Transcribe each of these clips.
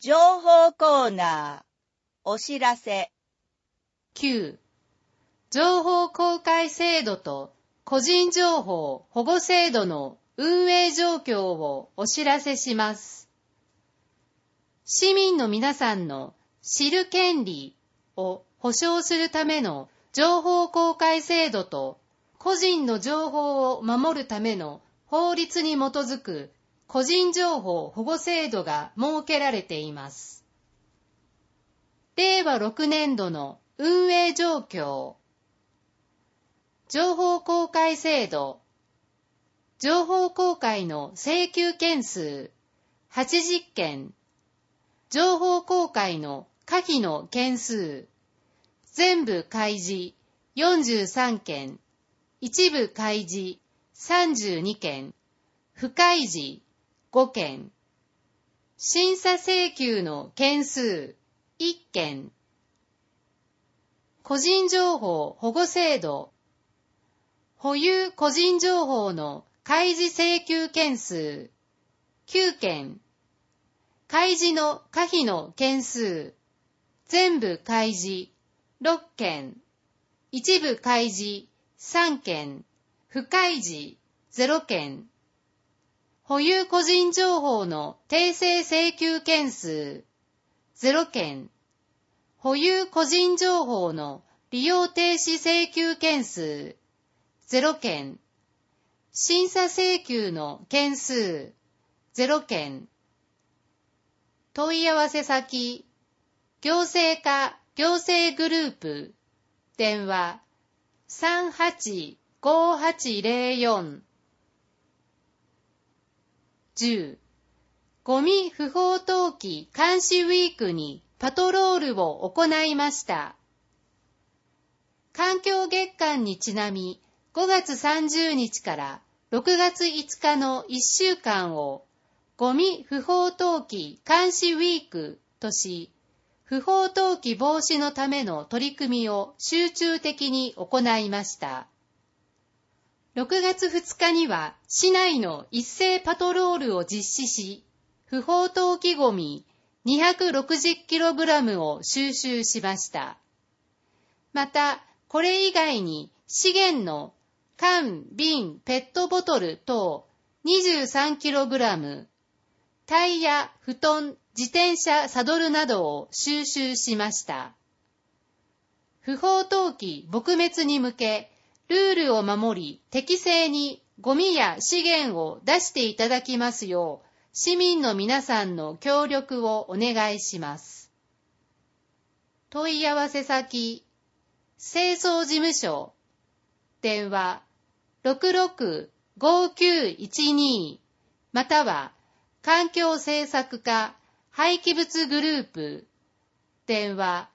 情報コーナー、お知らせ。 9. 情報公開制度と個人情報保護制度の運営状況をお知らせします。市民の皆さんの知る権利を保障するための情報公開制度と個人の情報を守るための法律に基づく個人情報保護制度が設けられています。令和6年度の運営状況。情報公開制度。情報公開の請求件数80件。情報公開の可否の件数。全部開示43件。一部開示32件。不開示5件。審査請求の件数1件。個人情報保護制度。保有個人情報の開示請求件数9件。開示の可否の件数。全部開示6件。一部開示3件。不開示0件。保有個人情報の訂正請求件数0件。保有個人情報の利用停止請求件数0件。審査請求の件数0件。問い合わせ先、行政課行政グループ、電話385804。10. ゴミ不法投棄監視ウィークにパトロールを行いました。環境月間にちなみ5月30日から6月5日の1週間をゴミ不法投棄監視ウィークとし、不法投棄防止のための取り組みを集中的に行いました。6月2日には市内の一斉パトロールを実施し、不法投棄ゴミ 260kg を収集しました。また、これ以外に資源の缶、瓶、ペットボトル等 23kg、タイヤ、布団、自転車、サドルなどを収集しました。不法投棄撲滅に向け、ルールを守り、適正にゴミや資源を出していただきますよう、市民の皆さんの協力をお願いします。問い合わせ先、清掃事務所、電話665912または環境政策課廃棄物グループ、電話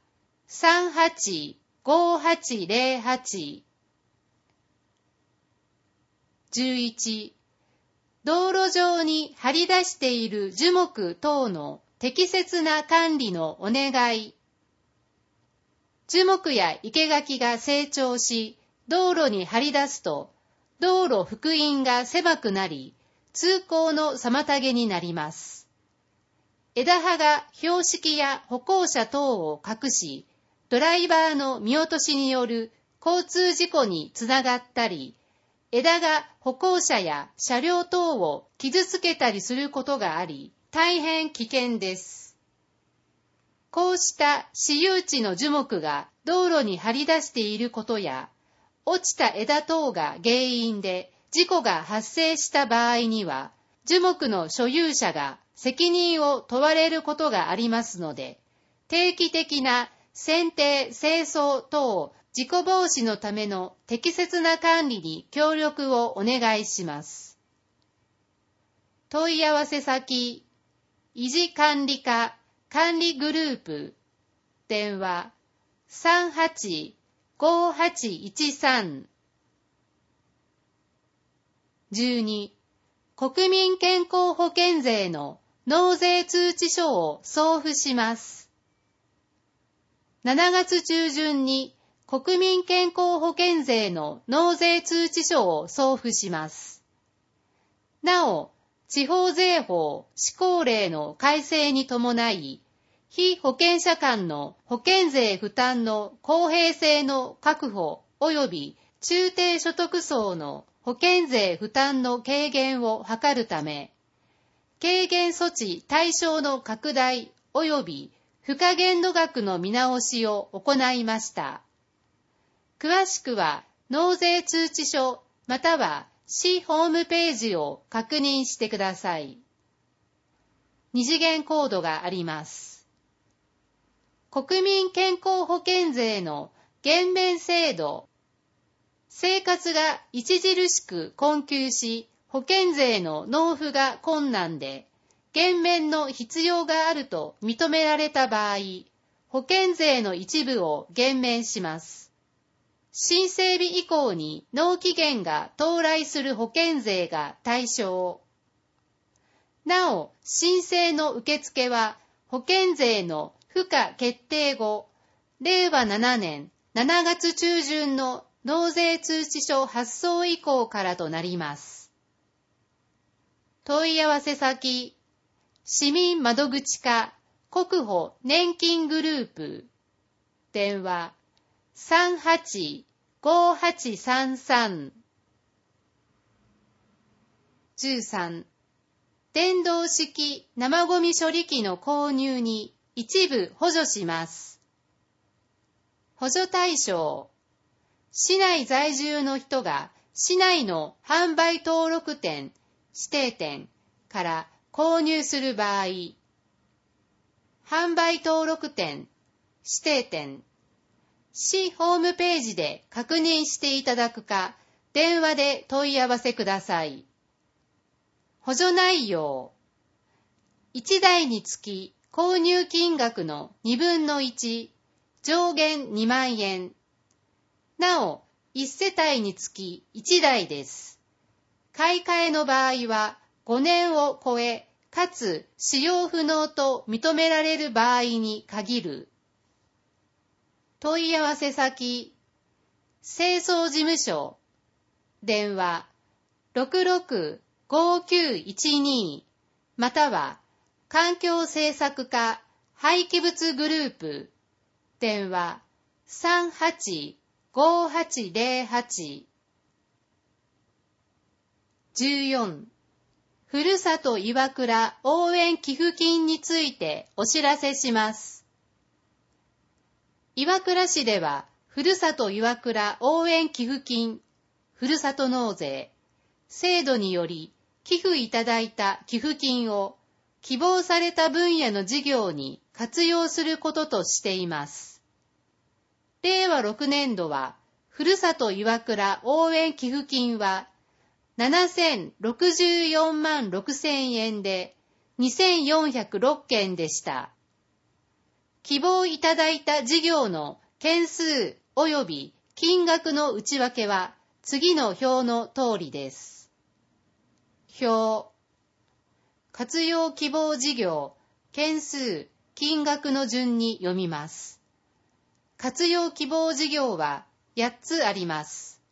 385808。11. 道路上に張り出している樹木等の適切な管理のお願い。樹木や生垣が成長し、道路に張り出すと、道路幅員が狭くなり、通行の妨げになります。枝葉が標識や歩行者等を隠し、ドライバーの見落としによる交通事故につながったり、枝が歩行者や車両等を傷つけたりすることがあり、大変危険です。こうした私有地の樹木が道路に張り出していることや、落ちた枝等が原因で事故が発生した場合には、樹木の所有者が責任を問われることがありますので、定期的な剪定、清掃等事故防止のための適切な管理に協力をお願いします。問い合わせ先、維持管理課管理グループ、電話385813。12. 国民健康保険税の納税通知書を送付します。7月中旬に国民健康保険税の納税通知書を送付します。なお、 地方税法施行令の改正に伴い、被保険者間の保険税負担の公平性の確保及び中低所得層の保険税負担の軽減を図るため、軽減措置対象の拡大及び付加限度額の見直しを行いました。詳しくは納税通知書または市ホームページを確認してください。二次元コードがあります。国民健康保険税の減免制度。生活が著しく困窮し、保険税の納付が困難で、減免の必要があると認められた場合、保険税の一部を減免します。申請日以降に納期限が到来する保険税が対象。なお、申請の受付は保険税の付加決定後、令和7年7月中旬の納税通知書発送以降からとなります。問い合わせ先、市民窓口課国保年金グループ、電話385833。13. 電動式生ゴミ処理機の購入に一部補助します。補助対象、市内在住の人が市内の販売登録店、指定店から購入する場合、販売登録店、指定店、市ホームページで確認していただくか、電話で問い合わせください。補助内容、1台につき購入金額の2分の1、上限2万円。なお、1世帯につき1台です。買い替えの場合は5年を超え、かつ使用不能と認められる場合に限る。問い合わせ先、清掃事務所、電話665912または環境政策課廃棄物グループ、電話385808。14. ふるさと岩倉応援寄付金についてお知らせします。岩倉市では、ふるさと岩倉応援寄付金、ふるさと納税、制度により寄付いただいた寄付金を希望された分野の事業に活用することとしています。令和6年度は、ふるさと岩倉応援寄付金は、7064万6000円で2406件でした。希望いただいた事業の件数及び金額の内訳は次の表の通りです。表、活用希望事業、件数、金額の順に読みます。活用希望事業は8つあります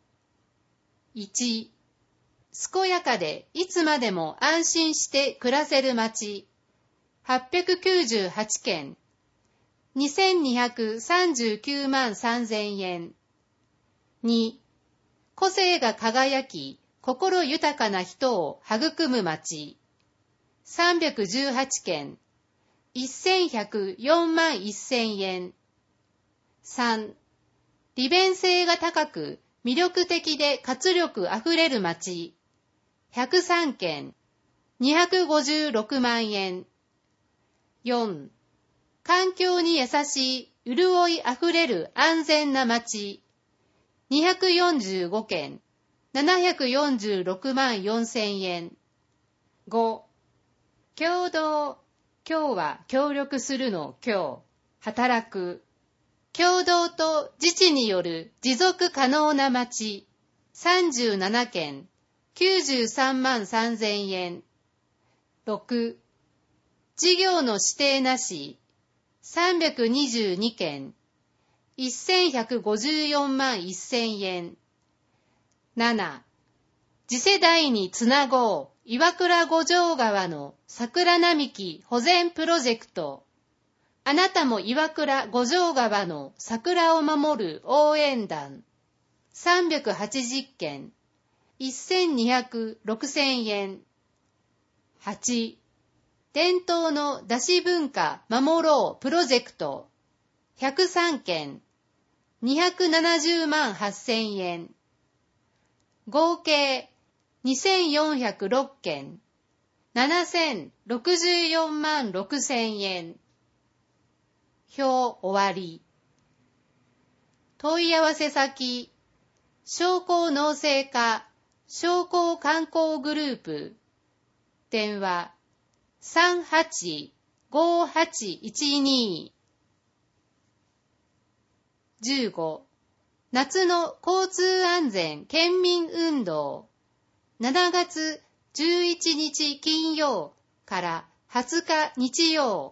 。1、健やかでいつまでも安心して暮らせる街、898件、2239万3000円。2、個性が輝き、心豊かな人を育む街、318件、1104万1000円。3、利便性が高く、魅力的で活力あふれる街、103件、256万円。4、環境に優しい、潤いあふれる安全な街、245件、746万4000円。5、協働、今日は協力するの今日、働く。協働と自治による持続可能な街、37件、93万3000円。6、事業の指定なし、322件、1154万1000円。7、次世代につなごう、 岩倉五条川の桜並木保全プロジェクト。あなたも岩倉五条川の桜を守る応援団。380件。1200、6000円。8、伝統のだし文化守ろうプロジェクト。103件。270万8000円。合計2406件。7064万6000円。表終わり。問い合わせ先、商工農政課商工観光グループ。電話385812。15、夏の交通安全県民運動。7月11日金曜から20日日曜。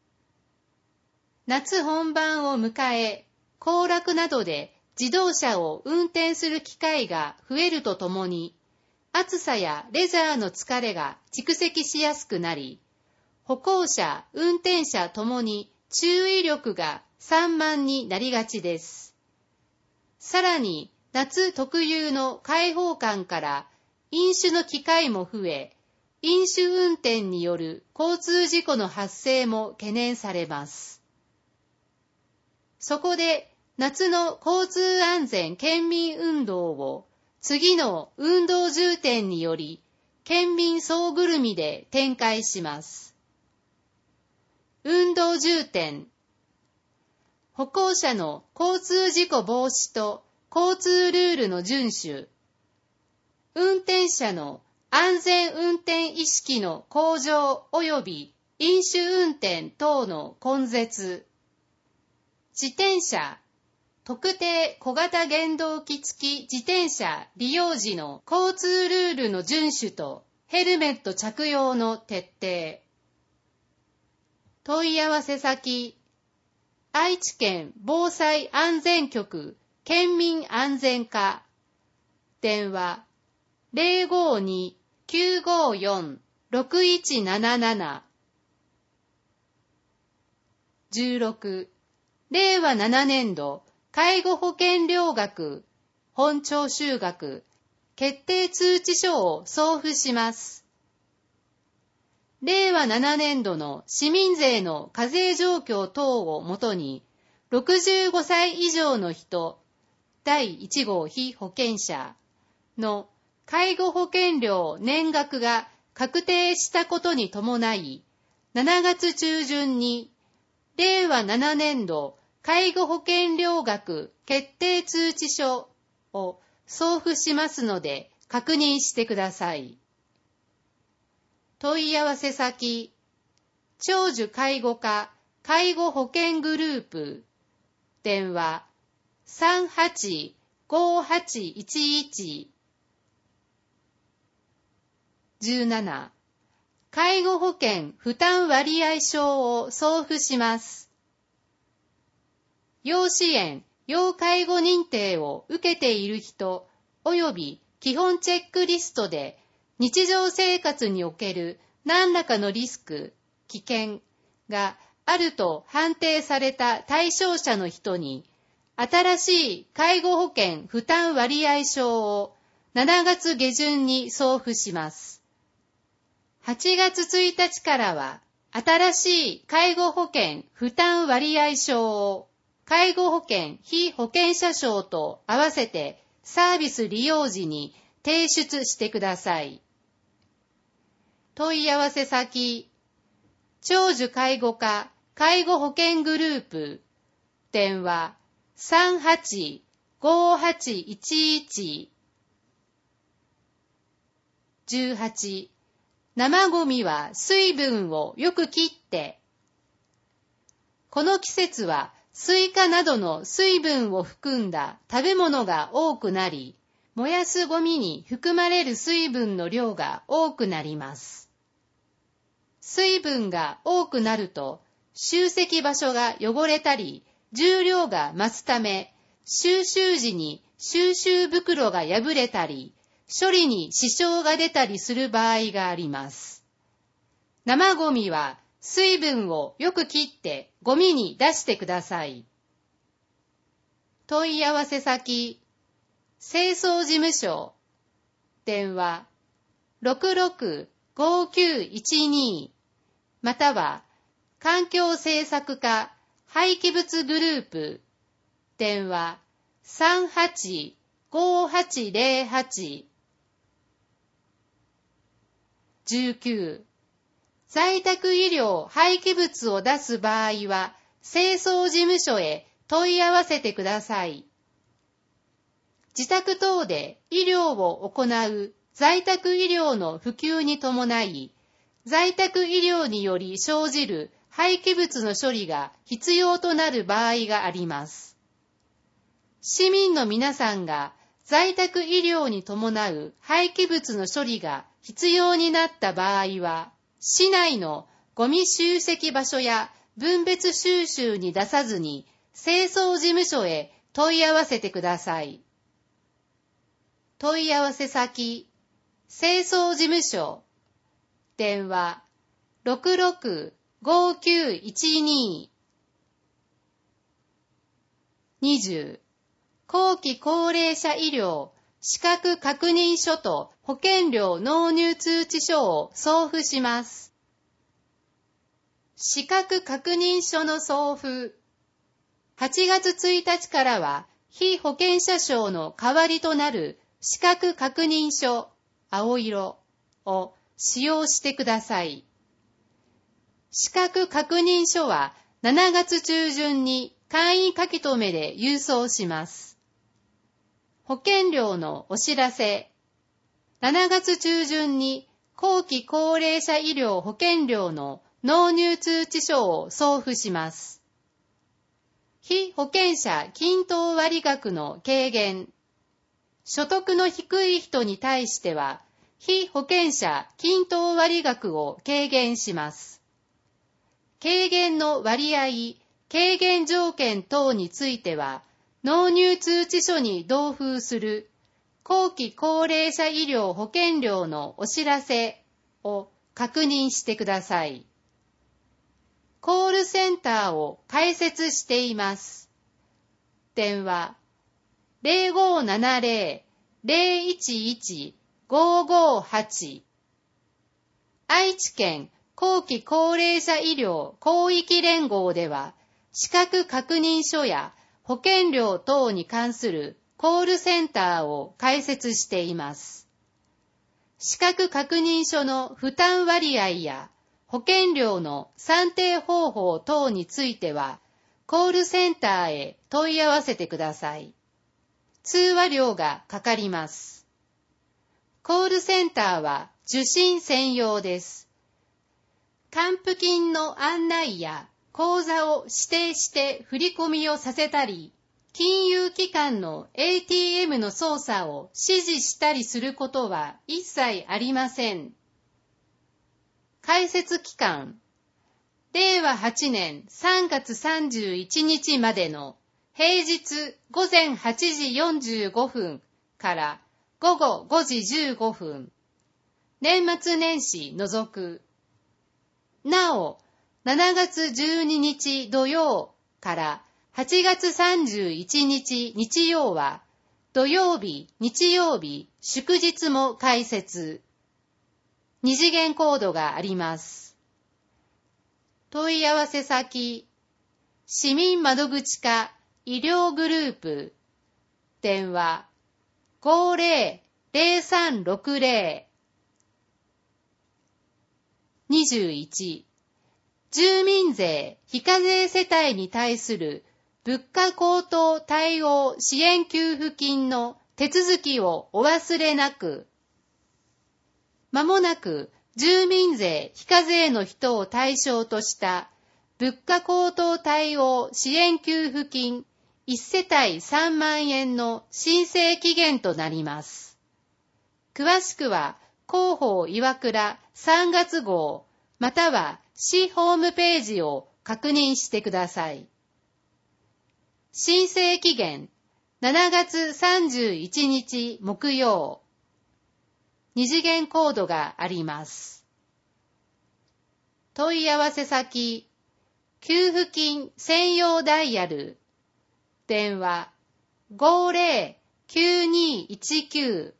夏本番を迎え、行楽などで自動車を運転する機会が増えるとともに、暑さやレジャーの疲れが蓄積しやすくなり、歩行者、運転者ともに注意力が散漫になりがちです。さらに、夏特有の開放感から飲酒の機会も増え、飲酒運転による交通事故の発生も懸念されます。そこで、夏の交通安全県民運動を次の運動重点により県民総ぐるみで展開します。運動重点。歩行者の交通事故防止と交通ルールの遵守。運転者の安全運転意識の向上及び飲酒運転等の根絶。自転車、特定小型原動機付き自転車利用時の交通ルールの遵守とヘルメット着用の徹底。問い合わせ先、愛知県防災安全局県民安全課。電話052-954-6177。16、令和7年度介護保険料額、本徴収額、決定通知書を送付します。令和7年度の市民税の課税状況等をもとに、65歳以上の人、第1号被保険者の介護保険料年額が確定したことに伴い、7月中旬に、令和7年度介護保険料額決定通知書を送付しますので確認してください。問い合わせ先、長寿介護課介護保険グループ。電話385811。17、介護保険負担割合証を送付します。要支援、要介護認定を受けている人及び基本チェックリストで日常生活における何らかのリスク、危険があると判定された対象者の人に新しい介護保険負担割合証を7月下旬に送付します。8月1日からは新しい介護保険負担割合証を介護保険被保険者証と合わせてサービス利用時に提出してください。問い合わせ先、長寿介護課介護保険グループ。電話385811。18、生ゴミは水分をよく切って。この季節はスイカなどの水分を含んだ食べ物が多くなり、燃やすゴミに含まれる水分の量が多くなります。水分が多くなると、集積場所が汚れたり、重量が増すため、収集時に収集袋が破れたり、 処理に支障が出たりする場合があります。生ゴミは水分をよく切ってゴミに出してください。問い合わせ先、清掃事務所、電話 66-5912 または環境政策課廃棄物グループ、電話 38-5808 19在宅医療廃棄物を出す場合は、清掃事務所へ問い合わせてください。自宅等で医療を行う在宅医療の普及に伴い、在宅医療により生じる廃棄物の処理が必要となる場合があります。市民の皆さんが在宅医療に伴う廃棄物の処理が必要になった場合は、市内のゴミ集積場所や分別収集に出さずに清掃事務所へ問い合わせてください。問い合わせ先、清掃事務所、電話 66-5912 20後期高齢者医療資格確認書と保険料納入通知書を送付します。資格確認書の送付。8月1日からは被保険者証の代わりとなる資格確認書青色を使用してください。資格確認書は7月中旬に簡易書き留めで郵送します。保険料のお知らせ。7月中旬に後期高齢者医療保険料の納入通知書を送付します。被保険者均等割額の軽減。所得の低い人に対しては、被保険者均等割額を軽減します。軽減の割合、軽減条件等については、納入通知書に同封する後期高齢者医療保険料のお知らせを確認してください。コールセンターを開設しています。電話 0570-011-558 愛知県後期高齢者医療広域連合では資格確認書や保険料等に関するコールセンターを開設しています。資格確認書の負担割合や保険料の算定方法等については、コールセンターへ問い合わせてください。通話料がかかります。コールセンターは受信専用です。還付金の案内や口座を指定して振り込みをさせたり、金融機関の ATM の操作を指示したりすることは一切ありません。開設期間、令和8年3月31日までの平日午前8時45分から午後5時15分、年末年始除く。なお、7月12日土曜から8月31日日曜は、土曜日、日曜日、祝日も開設。二次元コードがあります。問い合わせ先、市民窓口課医療グループ、電話 50-0360 21住民税非課税世帯に対する物価高騰対応支援給付金の手続きをお忘れなく。まもなく住民税非課税の人を対象とした物価高騰対応支援給付金1世帯3万円の申請期限となります。詳しくは広報岩倉3月号または市ホームページを確認してください。申請期限7月31日木曜。 二次元コードがあります。問い合わせ先、給付金専用ダイヤル、電話 50-9219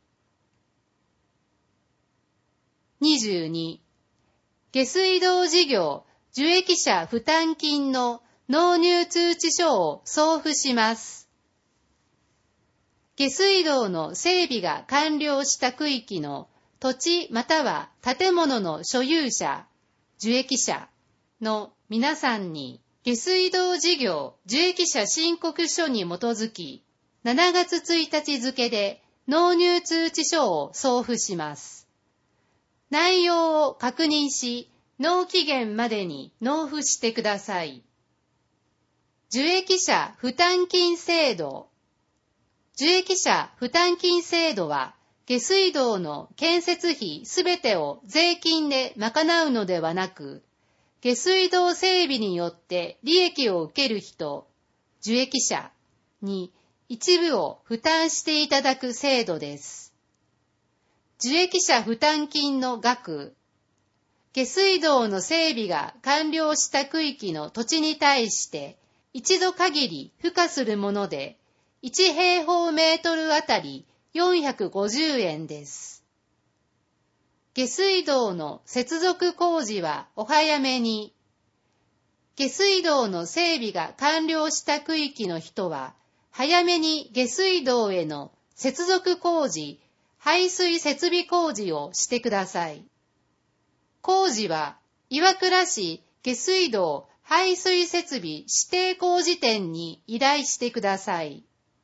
22、下水道事業受益者負担金の納入通知書を送付します。下水道の整備が完了した区域の土地または建物の所有者、受益者の皆さんに下水道事業受益者申告書に基づき7月1日付で納入通知書を送付します。内容を確認し、納期限までに納付してください。受益者負担金制度。受益者負担金制度は、下水道の建設費すべてを税金で賄うのではなく、下水道整備によって利益を受ける人、受益者に一部を負担していただく制度です。受益者負担金の額、下水道の整備が完了した区域の土地に対して一度限り付加するもので、1平方メートルあたり450円です。下水道の接続工事はお早めに。下水道の整備が完了した区域の人は、早めに下水道への接続工事、排水設備工事をしてください。工事は岩倉市下水道排水設備指定工事店に依頼してください。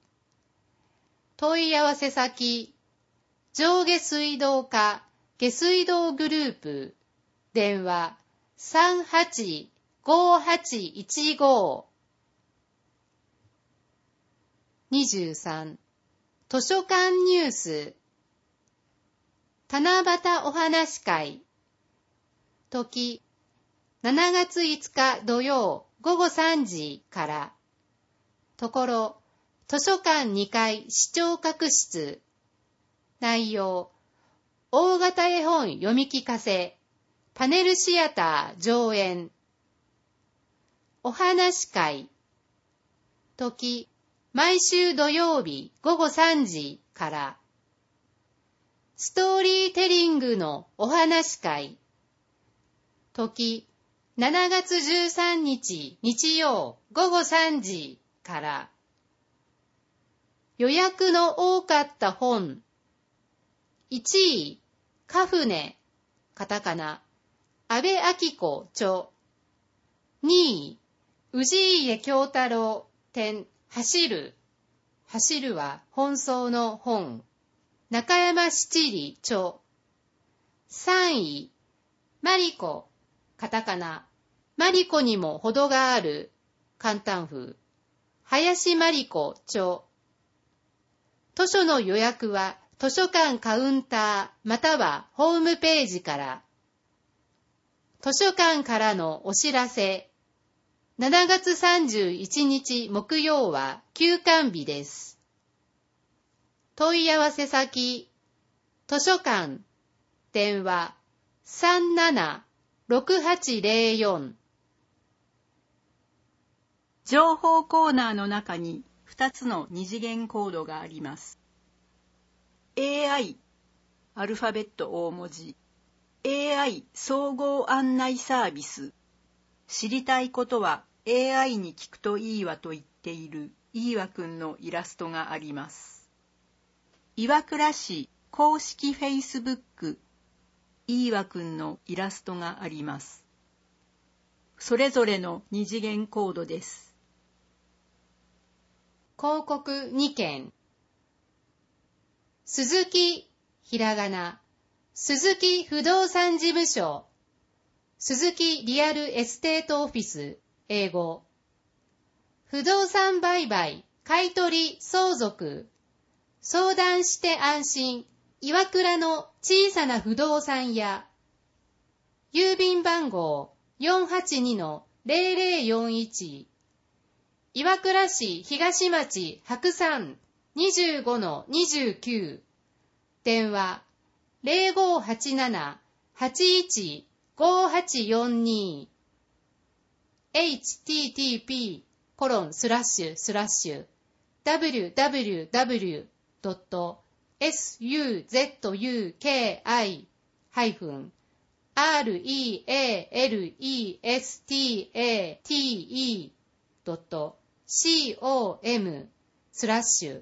問い合わせ先、上下水道課下水道グループ、電話 385815 23、図書館ニュース、七夕お話会、時、7月5日土曜午後3時から、ところ、図書館2階視聴覚室、内容、大型絵本読み聞かせ、パネルシアター上演、お話会、時、毎週土曜日午後3時から、ストーリーテリングのお話会、時、7月13日日曜午後3時から、予約の多かった本、1位、カフネ、カタカナ、安部明子著、2位、氏家京太郎展、走る、走るは本草の本、中山七里著、3位、マリコ、カタカナ、マリコにも程がある、簡単風、林マリコ著。図書の予約は図書館カウンターまたはホームページから。図書館からのお知らせ。7月31日木曜は休館日です。問い合わせ先、図書館、電話 37-6804。 情報コーナーの中に2つの二次元コードがあります。AI、アルファベット大文字。AI 総合案内サービス。知りたいことは AI に聞くといいわと言っているいいわくんのイラストがあります。岩倉市公式 Facebook、いいわくんのイラストがあります。それぞれの二次元コードです。 広告2件。鈴木、ひらがな、鈴木不動産事務所、鈴木リアルエステートオフィス、英語。不動産売買、買取、相続。相談して安心、岩倉の小さな不動産屋。郵便番号 482-0041。岩倉市東町白山 25-29。電話 0587-815842 www.suzuki-realistate.com/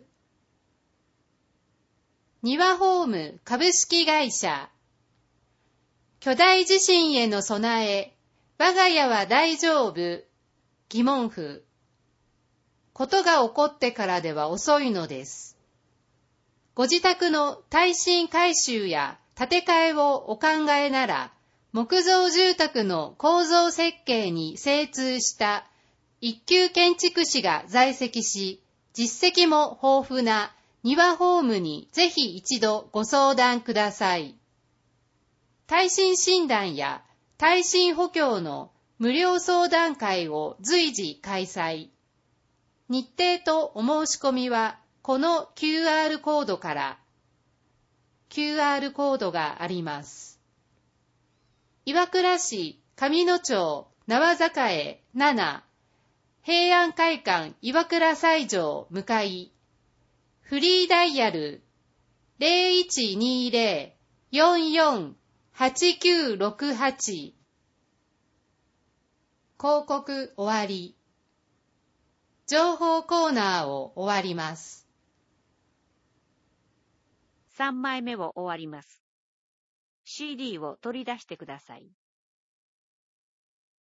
庭ホーム株式会社。巨大地震への備え、我が家は大丈夫。疑問符。ことが起こってからでは遅いのです。ご自宅の耐震改修や建て替えをお考えなら、木造住宅の構造設計に精通した一級建築士が在籍し、実績も豊富な庭ホームにぜひ一度ご相談ください。耐震診断や耐震補強の無料相談会を随時開催。日程とお申し込みはこの QR コードから。QR コードがあります。岩倉市上野町縄栄7平安会館岩倉西条向かい。フリーダイヤル 0120-44-8968 広告終わり。情報コーナーを終わります。 3枚目を終わります。CD を取り出してください。